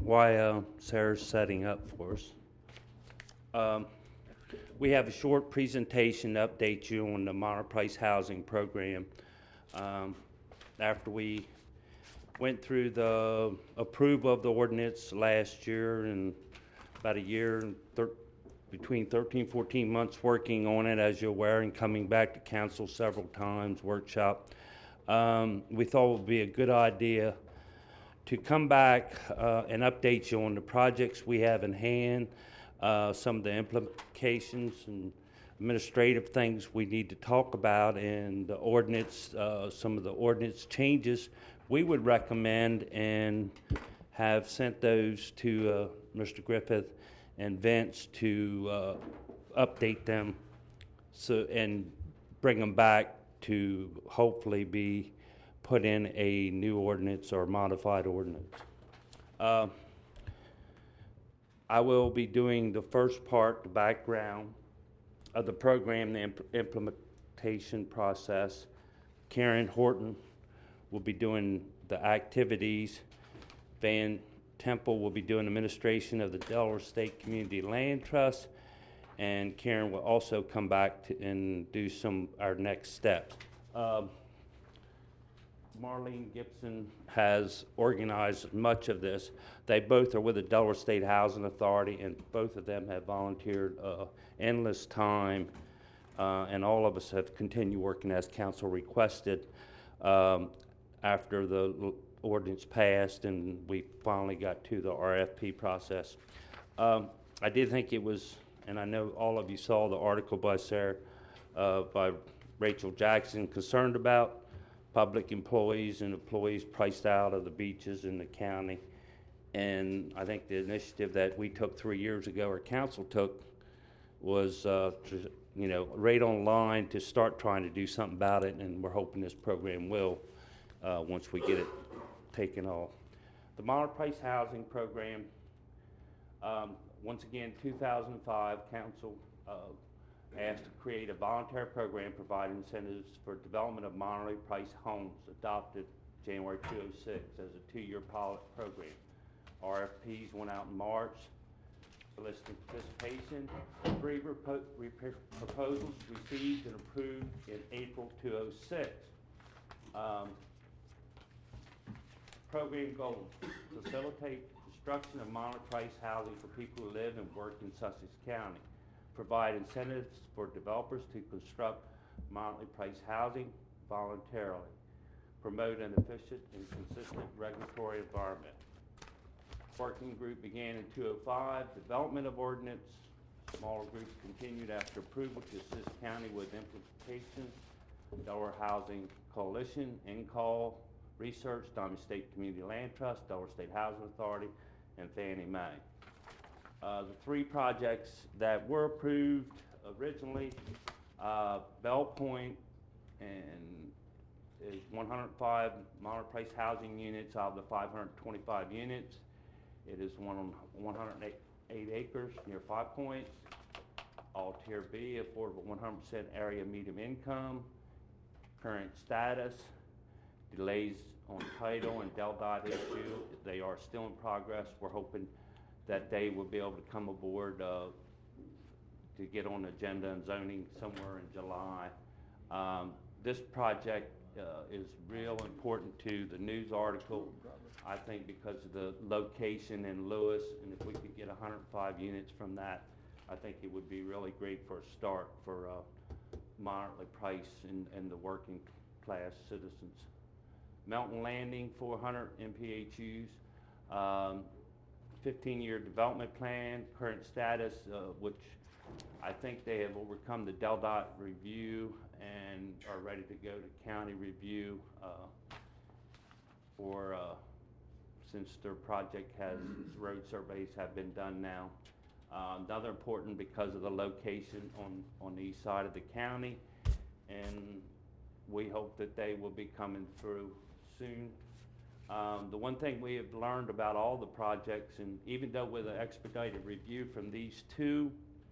while Sarah's setting up for us, we have a short presentation to update you on the Monterey Price Housing Program. After we went through the approval of the ordinance last year and about a year and between 13, 14 months working on it, as you're aware, and coming back to council several times, workshop, we thought it would be a good idea to come back and update you on the projects we have in hand, some of the implications and administrative things we need to talk about, and the ordinance, some of the ordinance changes we would recommend, and have sent those to Mr. Griffith and Vince to update them and bring them back to hopefully be put in a new ordinance or modified ordinance. I will be doing the first part, the background of the program, the implementation process. Karen Horton will be doing the activities. Van Temple will be doing administration of the Delaware State Community Land Trust, and Karen will also come back and do our next steps. Marlene Gibson has organized much of this. They both are with the Delaware State Housing Authority, and both of them have volunteered endless time, and all of us have continued working as council requested after the ordinance passed and we finally got to the RFP process. I did think it was, and I know all of you saw the article by Sarah, by Rachel Jackson, concerned about public employees and employees priced out of the beaches in the county. And I think the initiative that we took 3 years ago, or council took, was right on line to start trying to do something about it, and we're hoping this program will once we get it taken off. The Monterey Price Housing Program, once again, 2005, council asked to create a voluntary program providing incentives for development of Monterey Price homes, adopted January 2006 as a 2-year pilot program. RFPs went out in March, soliciting participation. 3 proposals received and approved in April 2006. Program goals: facilitate construction of Monterey Price housing for people who live and work in Sussex County. Provide incentives for developers to construct Monterey Price housing voluntarily. Promote an efficient and consistent regulatory environment. Working group began in 2005. Development of ordinance. Smaller groups continued after approval to assist county with implementation. Delaware Housing Coalition, NCALL, Research, Diamond State Community Land Trust, Delaware State Housing Authority, and Fannie Mae. The 3 projects that were approved originally, Bell Point and is 105 Monterey Price housing units out of the 525 units. It is 108 acres near 5 Points. All Tier B, affordable 100% area medium income. Current status, delays on title and DelDOT issue. They are still in progress. We're hoping that they will be able to come aboard to get on the agenda and zoning somewhere in July. This project is real important to the news article, I think, because of the location in Lewis, and if we could get 105 units from that, I think it would be really great for a start for Monterey Price and the working class citizens. Melton Landing, 400 MPHUs, 15-year development plan, current status, which I think they have overcome the DelDOT review and are ready to go to county review since their project has, road surveys have been done now. Another important because of the location on the east side of the county, and we hope that they will be coming through soon. The one thing we have learned about all the projects, and even though with an expedited review from these 2,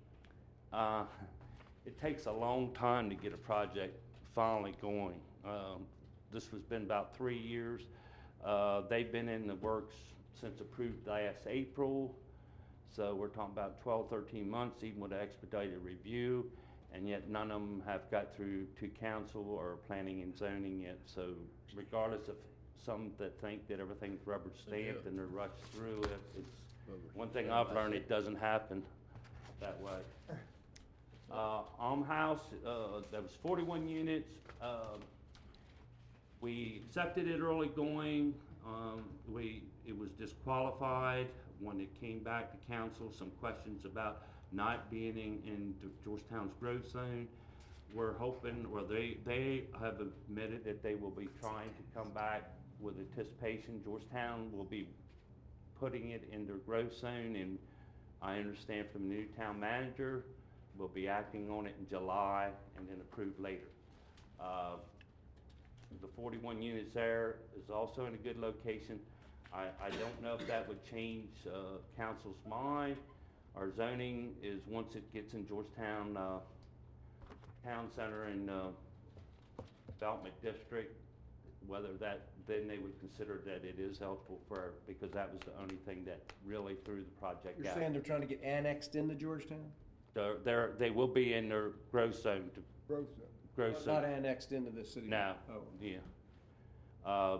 it takes a long time to get a project finally going. This has been about 3 years. They've been in the works since approved last April. So we're talking about 12, 13 months, even with an expedited review, and yet none of them have got through to council or planning and zoning yet. So regardless of some that think that everything's rubber stamped and they're rushed through it, it's one thing I've learned, it doesn't happen that way. House, there was 41 units. We accepted it early going. It was disqualified when it came back to council. Some questions about not being in Georgetown's growth zone. We're hoping, or they have admitted that they will be trying to come back with anticipation. Georgetown will be putting it in their growth zone, and I understand from the new town manager, we'll be acting on it in July and then approved later. The 41 units there is also in a good location. I don't know if that would change council's mind. Our zoning is, once it gets in Georgetown Town Center and Development District, whether that, then they would consider that it is eligible for, because that was the only thing that really threw the project out. You're saying they're trying to get annexed into Georgetown? They will be in their growth zone. Growth zone. Growth zone. Not annexed into the city? No. Oh. Yeah.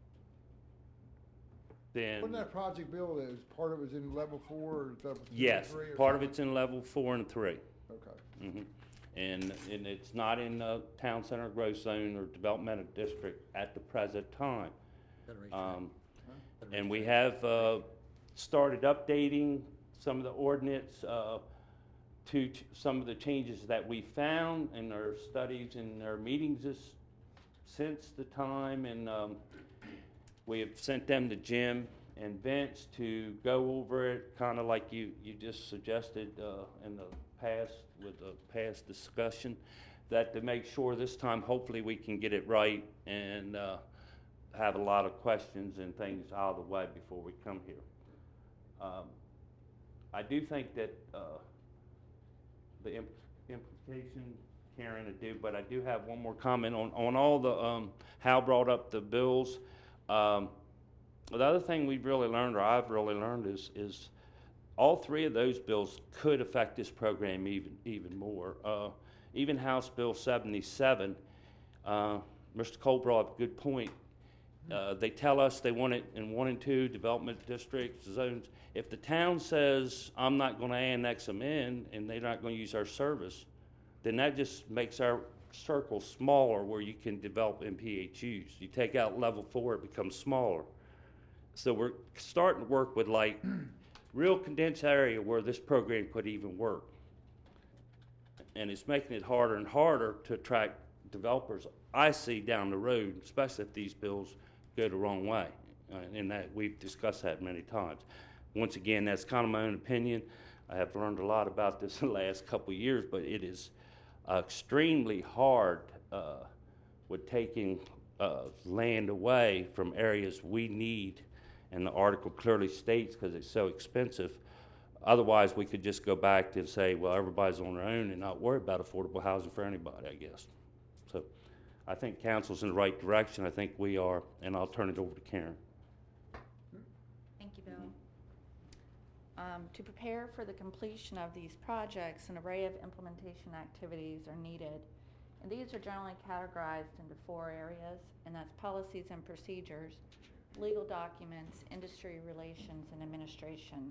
Then. Wasn't that project bill, is part of it is in level 4 or level 3? Yes, part of it's in level 4 and 3. Okay. Mm-hmm. And it's not in the town center growth zone or developmental district at the present time. And we have started updating some of the ordinance to some of the changes that we found in our studies and our meetings since the time, and we have sent them to Jim and Vince to go over it, kind of like you just suggested in the past with the past discussion, that to make sure this time hopefully we can get it right and have a lot of questions and things out of the way before we come here. I do think that the implication, Karen, I do, but I do have one more comment on all the, Hal brought up the bills. The other thing we've really learned, or I've really learned, is all three of those bills could affect this program even more. Even House Bill 77, Mr. Cole brought up a good point. They tell us they want it in 1 and 2 development districts, zones. If the town says, I'm not going to annex them in, and they're not going to use our service, then that just makes our circle smaller where you can develop MPHUs. You take out level 4, it becomes smaller. So we're starting to work with like real condensed area where this program could even work. And it's making it harder and harder to attract developers I see down the road, especially if these bills go the wrong way. And that we've discussed that many times. Once again, that's kind of my own opinion. I have learned a lot about this in the last couple of years, but it is extremely hard with taking land away from areas we need, and the article clearly states because it's so expensive. Otherwise, we could just go back and say, well, everybody's on their own and not worry about affordable housing for anybody, I guess. So I think council's in the right direction. I think we are, and I'll turn it over to Karen. Thank you, Bill. To prepare for the completion of these projects, an array of implementation activities are needed. And these are generally categorized into 4 areas, and that's policies and procedures, legal documents, industry relations, and administration.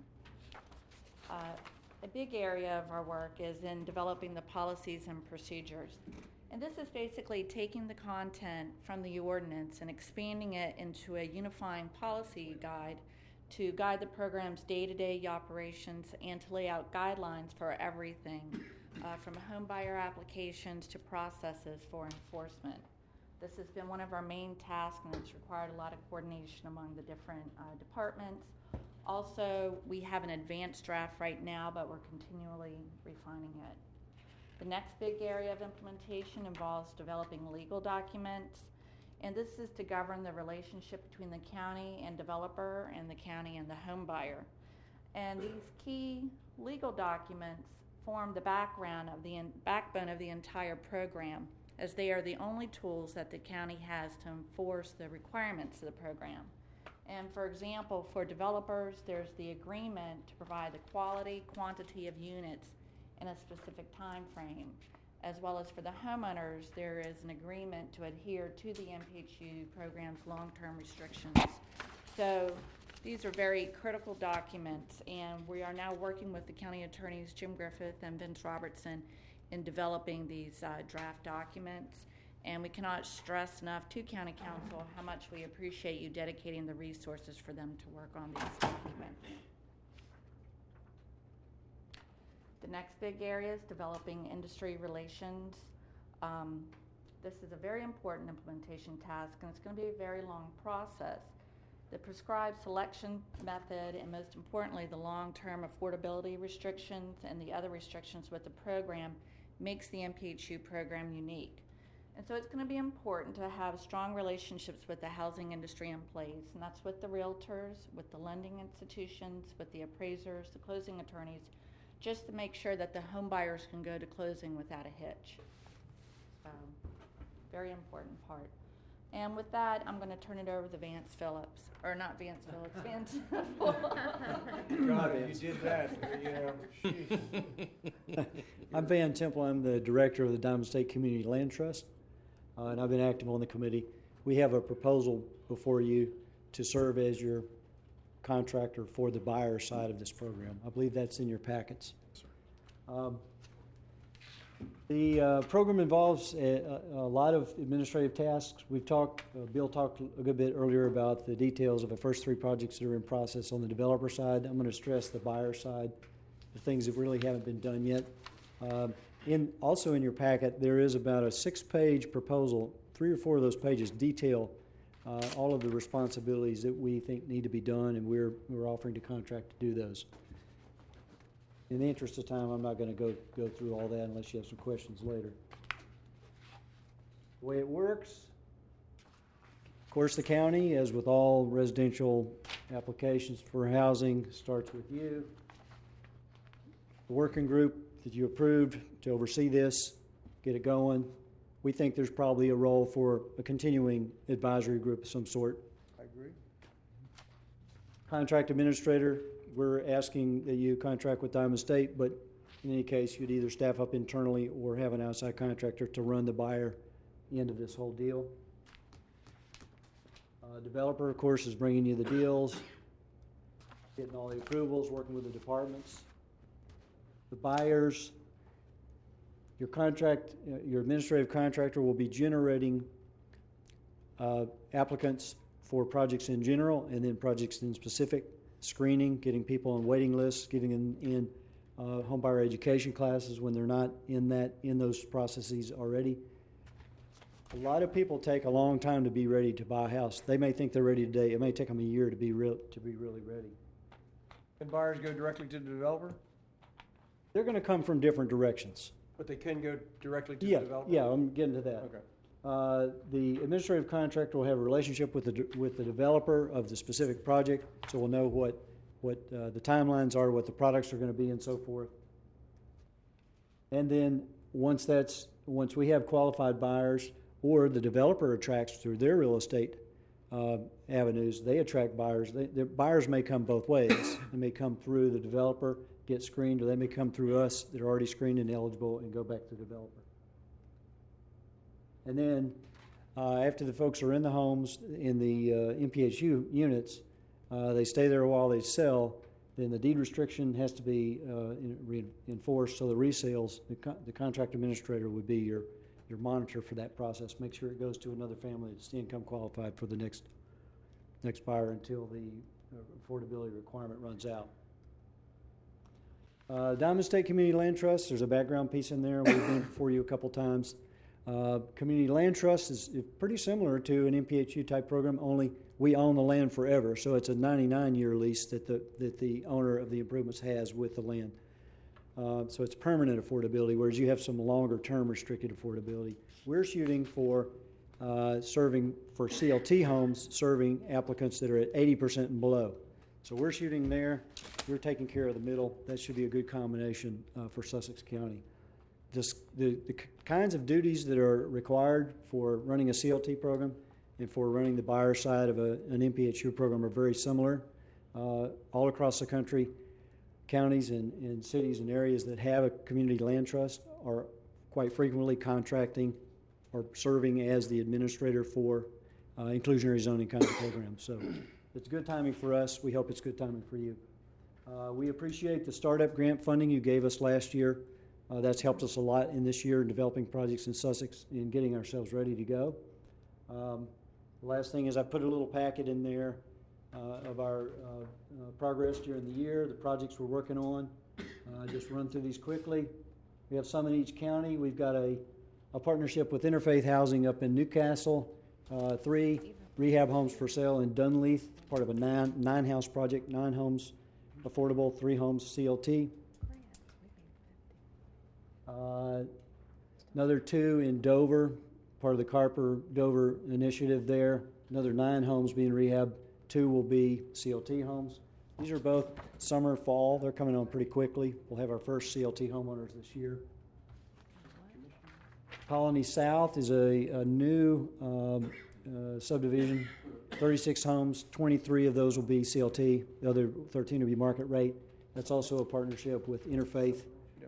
A big area of our work is in developing the policies and procedures. And this is basically taking the content from the ordinance and expanding it into a unifying policy guide to guide the program's day-to-day operations and to lay out guidelines for everything, from home buyer applications to processes for enforcement. This has been one of our main tasks, and it's required a lot of coordination among the different departments. Also, we have an advanced draft right now, but we're continually refining it. The next big area of implementation involves developing legal documents, and this is to govern the relationship between the county and developer and the county and the home buyer. And these key legal documents form the backbone of the entire program, as they are the only tools that the county has to enforce the requirements of the program. And for example, for developers, there's the agreement to provide the quality, quantity of units in a specific time frame. As well as for the homeowners, there is an agreement to adhere to the MPHU program's long-term restrictions. So these are very critical documents, and we are now working with the county attorneys, Jim Griffith and Vince Robertson, in developing these draft documents. And we cannot stress enough to County Council how much we appreciate you dedicating the resources for them to work on these documents. The next big area is developing industry relations. This is a very important implementation task, and it's going to be a very long process. The prescribed selection method, and most importantly, the long-term affordability restrictions and the other restrictions with the program makes the MPHU program unique. And so it's going to be important to have strong relationships with the housing industry in place, and that's with the realtors, with the lending institutions, with the appraisers, the closing attorneys, just to make sure that the home buyers can go to closing without a hitch. So, very important part. And with that, I'm going to turn it over to Vance Phillips, or not Vance Phillips, Vance. God, if you did that, yeah, sheesh. I'm Van Temple. I'm the director of the Diamond State Community Land Trust, and I've been active on the committee. We have a proposal before you to serve as your contractor for the buyer side of this program. I believe that's in your packets. The program involves a lot of administrative tasks. We've talked, Bill talked a good bit earlier about the details of the first three projects that are in process on the developer side. I'm going to stress the buyer side, the things that really haven't been done yet. Also in your packet, there is about a 6-page proposal. 3 or 4 of those pages detail all of the responsibilities that we think need to be done, and we're offering to contract to do those. In the interest of time, I'm not going to go through all that unless you have some questions later. The way it works, of course, the county, as with all residential applications for housing, starts with you. The working group that you approved to oversee this, get it going. We think there's probably a role for a continuing advisory group of some sort. I agree. Contract administrator, we're asking that you contract with Diamond State, but in any case, you'd either staff up internally or have an outside contractor to run the buyer end of this whole deal. Developer, of course, is bringing you the deals, getting all the approvals, working with the departments. The buyers, your administrative contractor will be generating applicants for projects in general and then projects in specific, screening, getting people on waiting lists, getting in home buyer education classes when they're not in those processes already. A lot of people take a long time to be ready to buy a house. They may think they're ready today. It may take them a year to be really ready. Can buyers go directly to the developer? They're going to come from different directions. But they can go directly to Yeah, the developer? yeah, I'm getting to that. Okay. The administrative contractor will have a relationship with the developer of the specific project, so we'll know what the timelines are, what the products are going to be, and so forth. And then once we have qualified buyers, or the developer attracts through their real estate avenues, they attract buyers. The buyers may come both ways. They may come through the developer, get screened, or they may come through us that are already screened and eligible and go back to the developer. And then after the folks are in the homes, in the MPHU units, they stay there while they sell, then the deed restriction has to be enforced, so the resales, the contract administrator would be your monitor for that process. Make sure it goes to another family that's income qualified for the next buyer until the affordability requirement runs out. Diamond State Community Land Trust, there's a background piece in there. We've been before you a couple times. Community Land Trust is pretty similar to an MPHU type program, only we own the land forever. So it's a 99-year lease that the owner of the improvements has with the land. So it's permanent affordability, whereas you have some longer term restricted affordability. We're shooting for serving for CLT homes, serving applicants that are at 80% and below. So we're shooting there. You're taking care of the middle. That should be a good combination for Sussex County. The kinds of duties that are required for running a CLT program and for running the buyer side of an MPHU program are very similar. All across the country, counties and cities and areas that have a community land trust are quite frequently contracting or serving as the administrator for inclusionary zoning kind of programs. So it's good timing for us. We hope it's good timing for you. We appreciate the startup grant funding you gave us last year. That's helped us a lot in this year in developing projects in Sussex and getting ourselves ready to go. The last thing is I put a little packet in there of our progress during the year, the projects we're working on. Just run through these quickly. We have some in each county. We've got a partnership with Interfaith Housing up in Newcastle, 3 rehab homes for sale in Dunleith, part of a nine-house project, 9 homes affordable, 3 homes CLT. Another 2 in Dover, part of the Carper Dover initiative there. Another 9 homes being rehabbed. 2 will be CLT homes. These are both summer, fall. They're coming on pretty quickly. We'll have our first CLT homeowners this year. Colony South is a new subdivision, 36 homes. 23 of those will be CLT. The other 13 will be market rate. That's also a partnership with Interfaith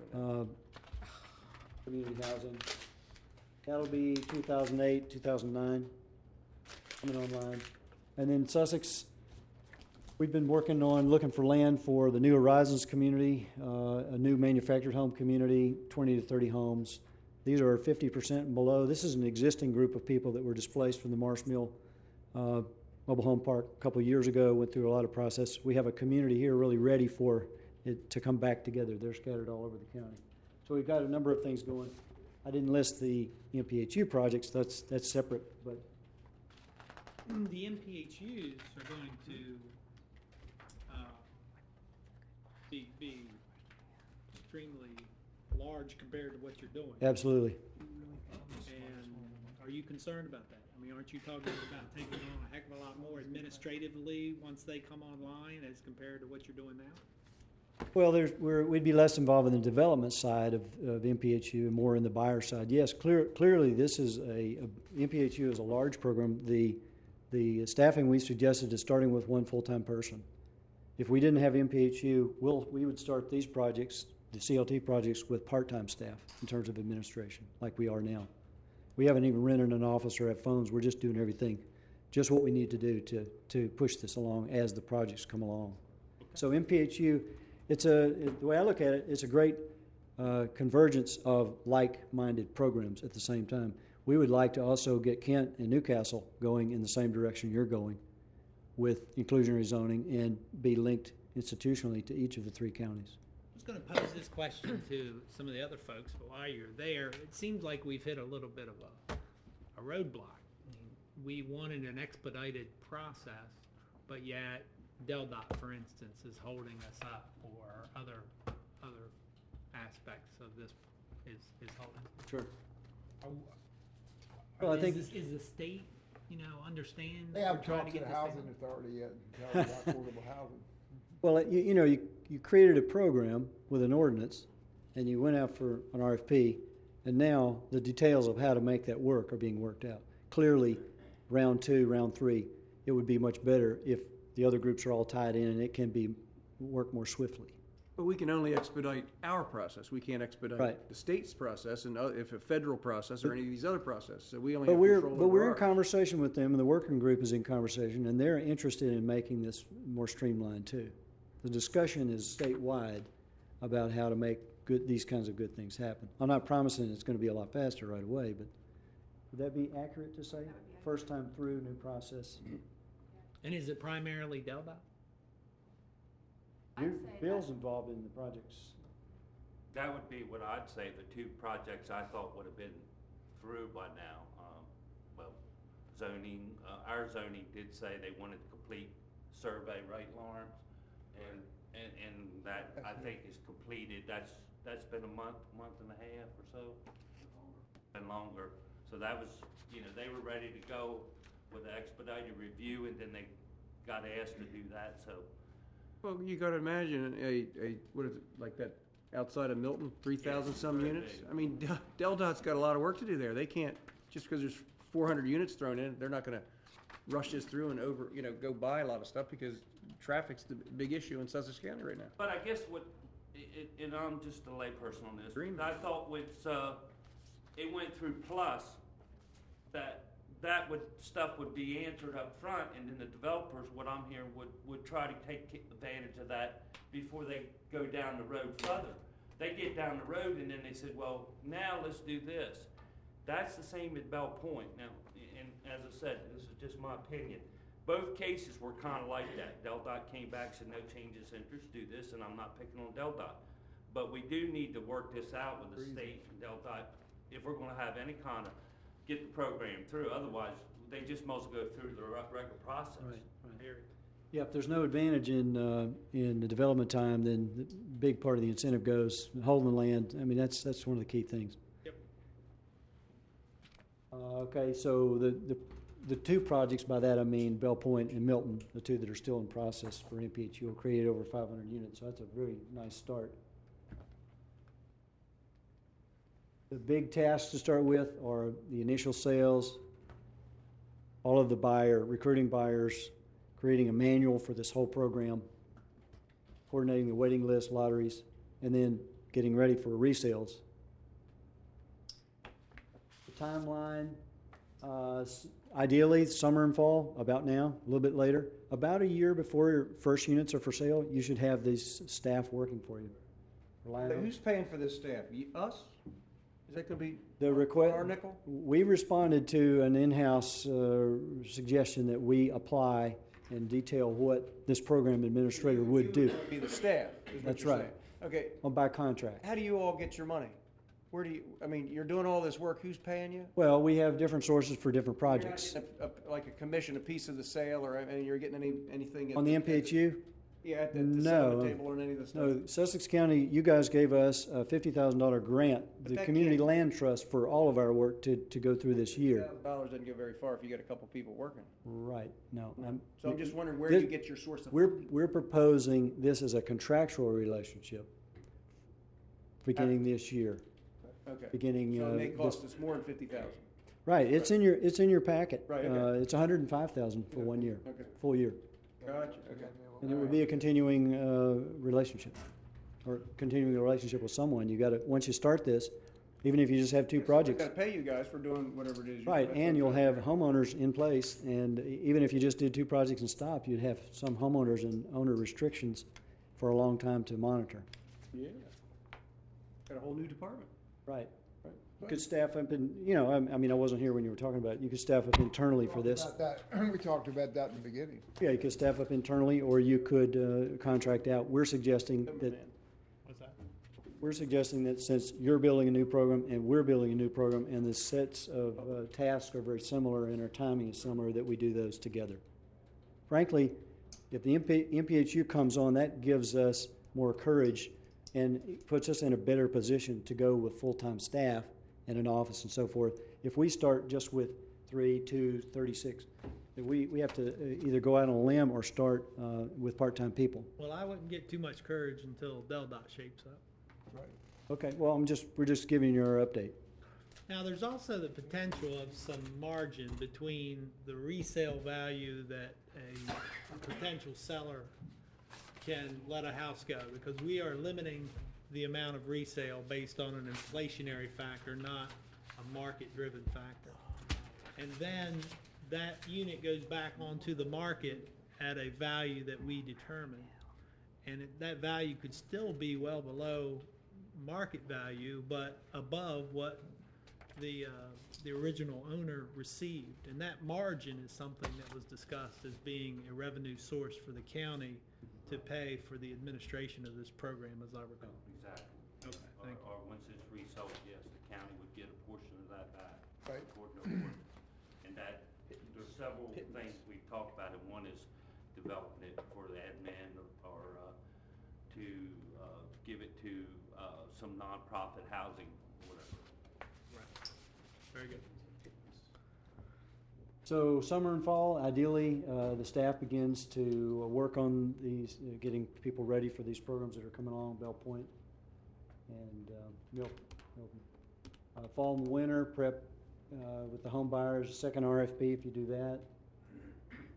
Community Housing. That'll be 2008, 2009, coming online. And then Sussex, we've been working on looking for land for the New Horizons community, a new manufactured home community, 20 to 30 homes. These are 50% and below. This is an existing group of people that were displaced from the Marsh Mill Mobile Home Park a couple of years ago, went through a lot of process. We have a community here really ready for it to come back together. They're scattered all over the county. So we've got a number of things going. I didn't list the MPHU projects. That's separate, but the MPHUs are going to be extremely large compared to what you're doing. absolutely. And are you concerned about that? I mean, aren't you talking about taking on a heck of a lot more administratively once they come online as compared to what you're doing now? Well, we'd be less involved in the development side of MPHU and more in the buyer side. Yes, clearly this is MPHU is a large program. The staffing we suggested is starting with 1 full-time person. If we didn't have MPHU, we would start these projects, the CLT projects, with part-time staff in terms of administration, like we are now. We haven't even rented an office or have phones. We're just doing everything, just what we need to do to push this along as the projects come along. So MPHU, the way I look at it, it's a great convergence of like-minded programs at the same time. We would like to also get Kent and Newcastle going in the same direction you're going with inclusionary zoning and be linked institutionally to each of the 3 counties. I was going to pose this question to some of the other folks, but while you're there, it seems like we've hit a little bit of a roadblock. I mean, we wanted an expedited process, but yet DelDOT, for instance, is holding us up, or other aspects of this is holding us up. Sure. Well, Well, I think is the state, understand? They we're haven't trying talked to the get this housing thing- authority yet, and tell them about affordable housing. Well, you created a program with an ordinance, and you went out for an RFP, and now the details of how to make that work are being worked out. Clearly, round 2, round 3, it would be much better if the other groups are all tied in and it can be work more swiftly. But we can only expedite our process. We can't expedite Right. the state's process and if a federal process or any of these other processes. So we only But have we're control but over we're in ours. conversation with them, and the working group is in conversation, and they're interested in making this more streamlined too. The discussion is statewide about how to make these kinds of good things happen. I'm not promising it's going to be a lot faster right away, but would that be accurate to say? First time through, new process. And is it primarily DelDOT? Bill's involved in the projects. That would be what I'd say, the 2 projects I thought would have been through by now. Well, zoning, our zoning did say they wanted to complete survey, right, Lawrence? And that, I think, is completed. That's been a month and a half or so, and longer. So that was, they were ready to go with the expedited review, and then they got asked to do that, so. Well, you got to imagine what is it, like that outside of Milton, 3,000 some very units? big. I mean, DelDOT's got a lot of work to do there. They can't, just because there's 400 units thrown in, they're not going to rush this through and go by a lot of stuff because traffic's the big issue in Sussex County right now. But I guess and I'm just a layperson on this, Dream. I thought it went through plus, that stuff would be answered up front, and then the developers, what I'm hearing, would try to take advantage of that before they go down the road further. They get down the road and then they said, well, now let's do this. That's the same at Bell Point. Now, and as I said, this is just my opinion. Both cases were kind of like that. DelDOT came back, said no changes interest, do this, and I'm not picking on DelDOT. But we do need to work this out with the state and DelDOT if we're gonna have any kind of, get the program through. Otherwise, they just must go through the regular process. Period. Yeah, if there's no advantage in the development time, then the big part of the incentive goes holding the land. I mean, that's one of the key things. Yep. Okay, so the two projects, by that I mean Bell Point and Milton, the two that are still in process for MPHU, will create over 500 units, so that's a very nice start. The big tasks to start with are the initial sales, all of the recruiting buyers, creating a manual for this whole program, coordinating the waiting list, lotteries, and then getting ready for resales. The timeline, ideally summer and fall, about now, a little bit later. About a year before your first units are for sale, you should have these staff working for you. Who's paying for this staff? Us? Is that going to be The request, our nickel? we responded to an in-house suggestion that we apply and detail what this program administrator would do Be the staff. Is what That's you're right. saying. Okay. by contract. How do you all get your money? Where do you? I mean, you're doing all this work. Who's paying you? Well, we have different sources for different projects. You're not getting like a commission, a piece of the sale, or you're getting anything at On the MPHU, Yeah, at the No. settlement table or any of the stuff. no, Sussex County, you guys gave us a $50,000 grant, But the that Community can't- Land Trust, for all of our work to go through this year. $1,000 doesn't go very far if you got a couple people working. Right, no. So I'm just wondering where This- you get your source of We're proposing this as a contractual relationship beginning this year, Okay. beginning, So it may this, cost us more than 50,000. right, it's in your packet. Right, okay. It's 105,000 for 1 year, Okay. full year. Gotcha. Okay. And it would be a continuing relationship, or continuing a relationship with someone. You gotta, once you start this, even if you just have two Got projects, to pay you guys for doing whatever it is. right, that's and you'll okay. have homeowners in place, and even if you just did two projects and stopped, you'd have some homeowners and owner restrictions for a long time to monitor. Yeah. Got a whole new department. Right. You could staff up in, I mean, I wasn't here when you were talking about it. You could staff up internally for this. We talked about that in the beginning. Yeah, you could staff up internally, or you could contract out. We're suggesting that What's that? We're suggesting that since you're building a new program and we're building a new program, and the sets of tasks are very similar and our timing is similar, that we do those together. Frankly, if the MPHU comes on, that gives us more courage and it puts us in a better position to go with full-time staff and an office and so forth. If we start just with 3, 2, 36, that we have to either go out on a limb or start with part-time people. Well, I wouldn't get too much courage until DelDOT shapes up. Okay, well, we're just giving you our update. Now, there's also the potential of some margin between the resale value that a potential seller can let a house go, because we are limiting the amount of resale based on an inflationary factor, not a market-driven factor. And then that unit goes back onto the market at a value that we determine. And that value could still be well below market value, but above what the original owner received. And that margin is something that was discussed as being a revenue source for the county to pay for the administration of this program, as I recall. Exactly. Okay, thank you. Or once it's resold, yes, the county would get a portion of that back. Right. According to the ordinance. And that, there's several things we've talked about, and one is developing it for the admin or to give it to some nonprofit housing, whatever. Right. Very good. So summer and fall, ideally, the staff begins to work on these, getting people ready for these programs that are coming along, Bell Point and Milton. Fall and winter, prep with the home buyers, second RFP if you do that.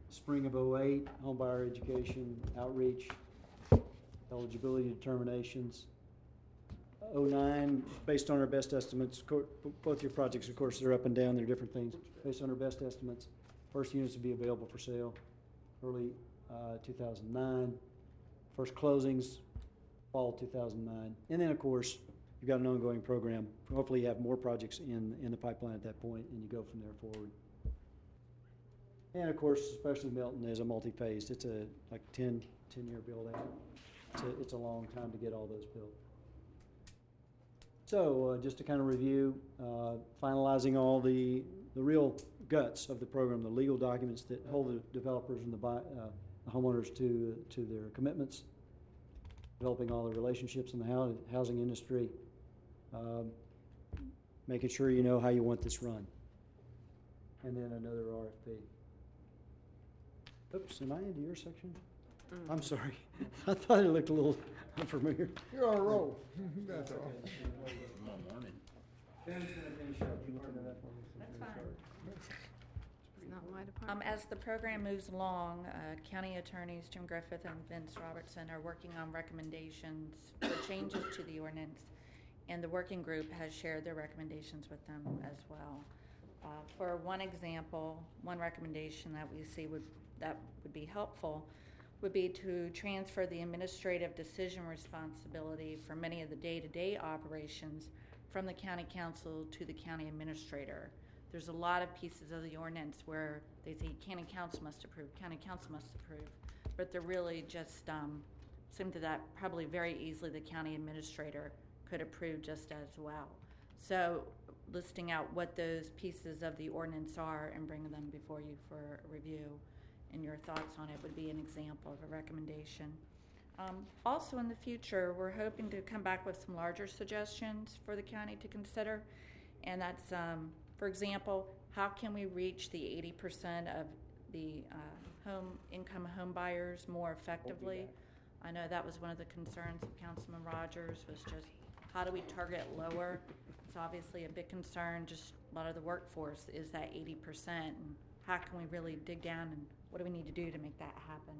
spring of '08, homebuyer education outreach, eligibility determinations. '09, based on our best estimates, both your projects, of course, they're up and down, they're different things. Based on our best estimates, first units will be available for sale early 2009. First closings, fall 2009. And then, of course, you've got an ongoing program. Hopefully you have more projects in the pipeline at that point, and you go from there forward. And, of course, especially Milton is a multi-phased. It's a 10-year build-out. It's a long time to get all those built. So just to kind of review, finalizing all the real guts of the program, the legal documents that hold the developers and the homeowners to their commitments, developing all the relationships in the housing industry, making sure you know how you want this run, and then another RFP. Oops, am I into your section? I'm sorry. I thought it looked a little unfamiliar. You're on a roll. That's all. Ben's gonna finish up. You looking at that one? That's fine. It's not my department. As the program moves along, county attorneys Jim Griffith and Vince Robertson are working on recommendations for changes to the ordinance, and the working group has shared their recommendations with them as well. For one example, one recommendation that we see would be helpful would be to transfer the administrative decision responsibility for many of the day-to-day operations from the county council to the county administrator. There's a lot of pieces of the ordinance where they say county council must approve, but they're really just something that probably very easily the county administrator could approve just as well. So listing out what those pieces of the ordinance are and bringing them before you for a review and your thoughts on it would be an example of a recommendation. Also in the future, we're hoping to come back with some larger suggestions for the county to consider. And that's, for example, how can we reach the 80% of the income home buyers more effectively? I know that was one of the concerns of Councilman Rogers, was just how do we target lower? It's obviously a big concern, just a lot of the workforce is that 80%. And how can we really dig down and what do we need to do to make that happen?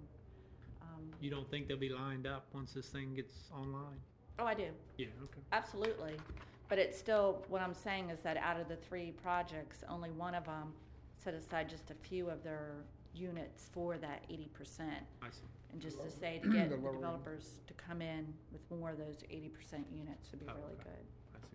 You don't think they'll be lined up once this thing gets online? Oh, I do. Yeah, okay. Absolutely. But it's still, what I'm saying is that out of the 3 projects, only one of them set aside just a few of their units for that 80%. I see. And just to say, to get The the lower developers to come in with more of those 80% units would be Oh, really okay. good. I see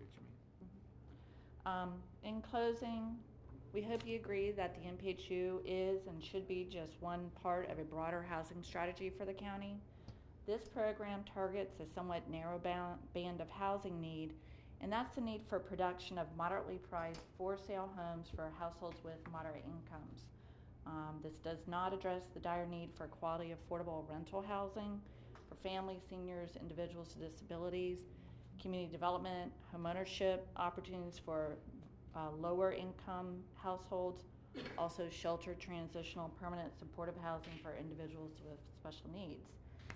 what you mean. In closing, we hope you agree that the MPHU is and should be just one part of a broader housing strategy for the county. This program targets a somewhat narrow band of housing need, and that's the need for production of moderately priced for-sale homes for households with moderate incomes. This does not address the dire need for quality, affordable rental housing for families, seniors, individuals with disabilities, community development, homeownership, opportunities for lower income households, also shelter, transitional, permanent supportive housing for individuals with special needs.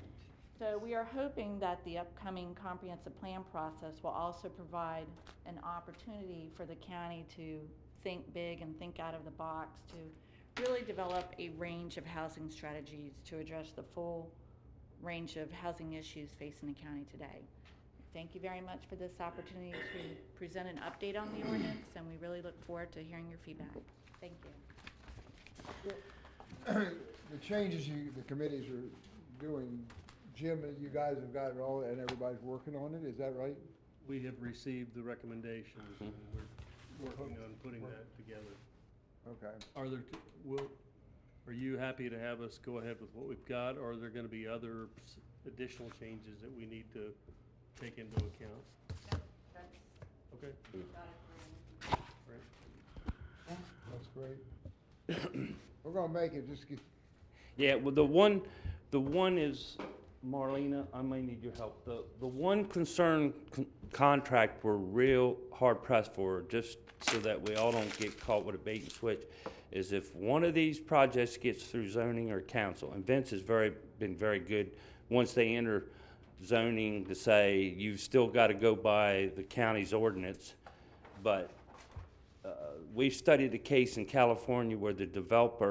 So we are hoping that the upcoming comprehensive plan process will also provide an opportunity for the county to think big and think out of the box to really develop a range of housing strategies to address the full range of housing issues facing the county today. Thank you very much for this opportunity to present an update on the ordinance, and we really look forward to hearing your feedback. Thank you. The changes the committees are doing, Jim, you guys have got it all, and everybody's working on it, is that right? We have received the recommendations, and we're working on putting that together. Okay. Are you happy to have us go ahead with what we've got, or are there gonna be other additional changes that we need to take into account? Okay. Right. That's great. We're gonna make it, just get, Yeah, well, the one is, Marlena, I may need your help. The one contract we're real hard pressed for, just so that we all don't get caught with a bait and switch, is if one of these projects gets through zoning or council, and Vince has been very good once they enter zoning to say you've still got to go by the county's ordinance, but we've studied a case in California where the developer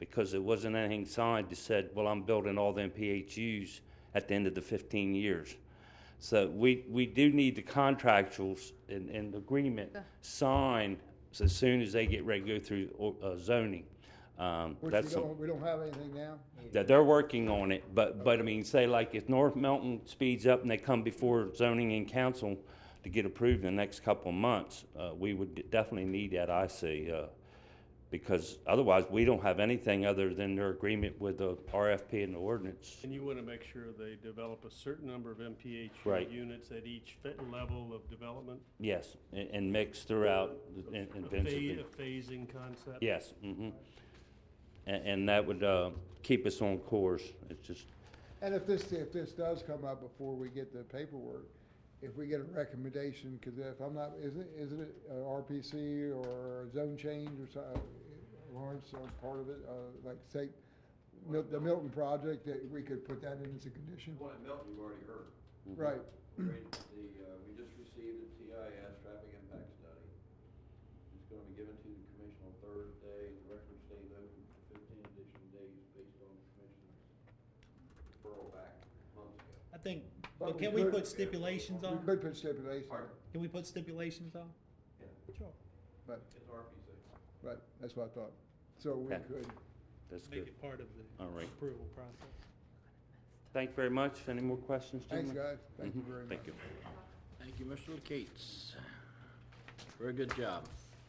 because there wasn't anything signed that said, well, I'm building all the MPHUs at the end of the 15 years. So we do need the contractuals and agreement signed as soon as they get ready to go through zoning. Which That's we don't have anything now? that they're working on it, but I mean, say like if North Milton speeds up and they come before zoning and council to get approved in the next couple of months, we would definitely need that, I see, because otherwise we don't have anything other than their agreement with the RFP and the ordinance. And you want to make sure they develop a certain number of MPHU Right. units at each level of development? Yes, and mix throughout in Vincent. A phasing concept? Yes, and that would keep us on course. It's just, And if this does come up before we get the paperwork, if we get a recommendation, because if I'm not, isn't it RPC or a zone change or something, Lawrence, part of it, like say, the Milton project, that we could put that in as a condition? One at Milton, you've already heard. Right. We just received a TIS, traffic impact study. It's gonna be given to the commission on Thursday. The record stays open for 15 additional days based on the commission's referral back months ago. I think, But but can we put stipulations We on? could put stipulations, Pardon? Can we put stipulations on? Yeah, Sure. but, it's RPC. right, that's what I thought. So we Okay. could, that's Make good. it part of the All right. approval process. Thank you very much. Any more questions, thanks, gentlemen? guys, thank you very much. Thank you. Thank you, Mr. Cates. Very good job.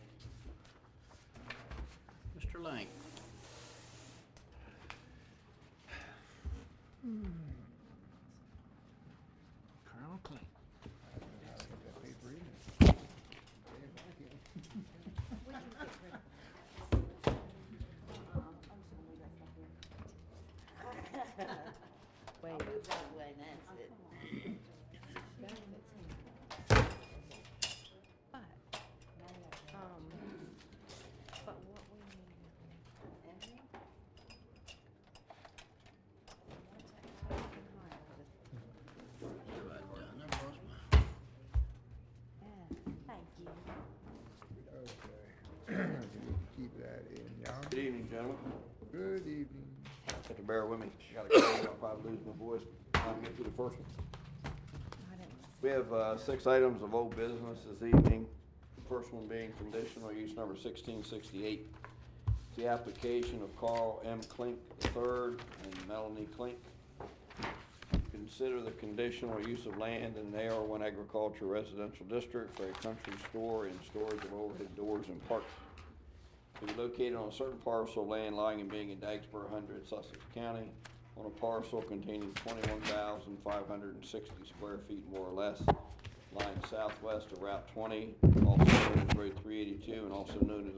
Mr. Lang. Colonel Clink. Wait. But what we need. Have I done it, boss? Thank you. Okay. Keep that in, yeah. Good evening, gentlemen. Good evening. Have to bear with me. Got a cold, I'll probably lose my voice time to get through the first one. We have 6 items of old business this evening. First one being conditional use number 1668. It's the application of Carl M. Klink III and Melanie Klink. Consider the conditional use of land in the AR1 Agriculture Residential District for a country store and storage of overhead doors and parts. To be located on a certain parcel of land lying and being in Dagsboro 100, Sussex County, on a parcel containing 21,560 square feet more or less, lying southwest of Route 20, also known as Road 382 and also known as